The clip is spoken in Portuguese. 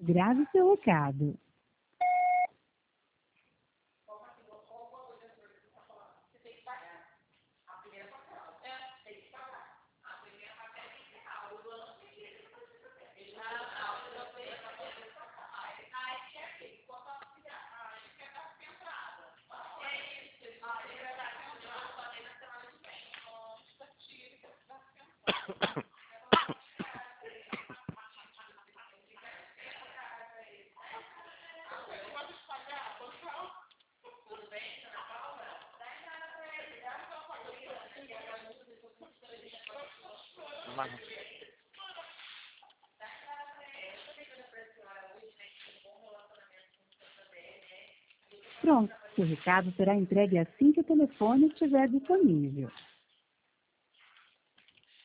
Grave seu recado. Pronto, seu recado será entregue assim que o telefone estiver disponível.